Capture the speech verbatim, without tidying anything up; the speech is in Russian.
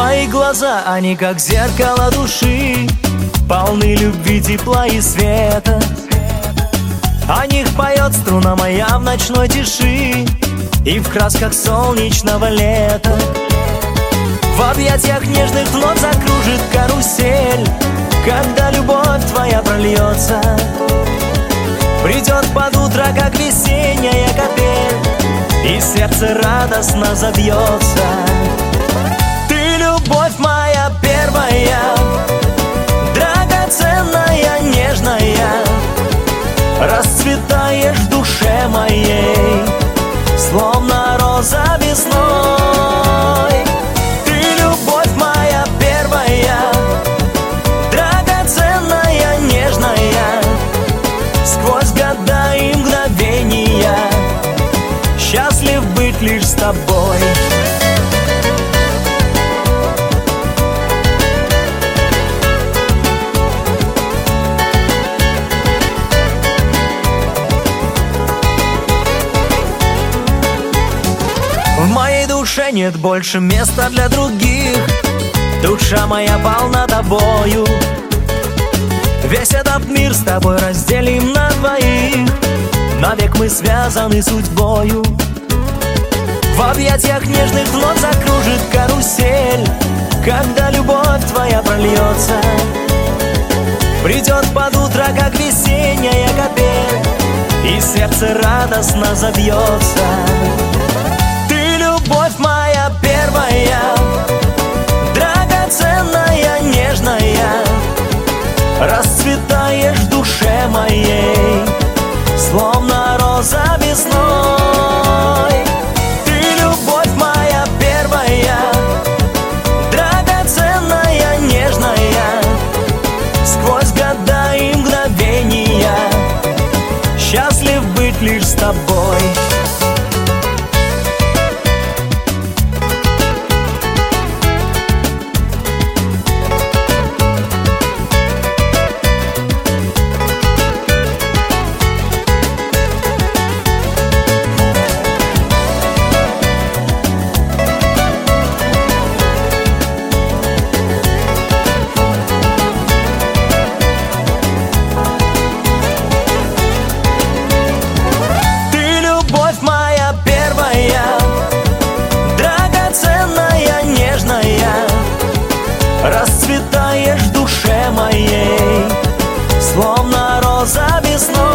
Твои глаза, они как зеркало души, полны любви, тепла и света. О них поет струна моя в ночной тиши и в красках солнечного лета. В объятиях нежных вновь закружит карусель, когда любовь твоя прольется. Придет под утро, как весенняя капель, и сердце радостно забьется. Ты любовь моя первая, драгоценная, нежная, расцветаешь в душе моей, словно роза весной. Ты любовь моя первая, драгоценная, нежная, сквозь года и мгновения, счастлив быть лишь с тобой. В моей душе нет больше места для других, душа моя полна тобою. Весь этот мир с тобой разделим на двоих, навек мы связаны судьбою. В объятиях нежных вновь закружит карусель, когда любовь твоя прольется. Придет под утро, как весенняя капель, и сердце радостно забьется. Любовь моя первая, драгоценная, нежная, расцветаешь в душе моей, словно роза весной. Ты любовь моя первая, драгоценная, нежная, сквозь года и мгновения, счастлив быть лишь с тобой. Расцветаешь в душе моей, словно роза весной.